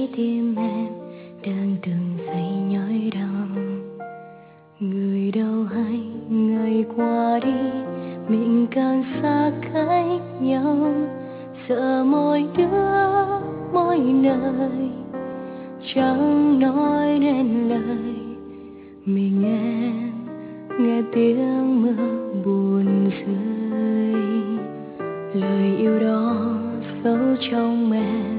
tim em đang từng giây nhói đau. Người đâu hay ngày qua đi mình càng xa cách nhau, sợ mỗi đứa mỗi nơi chẳng nói nên lời. Mình em nghe tiếng mưa buồn rơi, lời yêu đó giấu trong em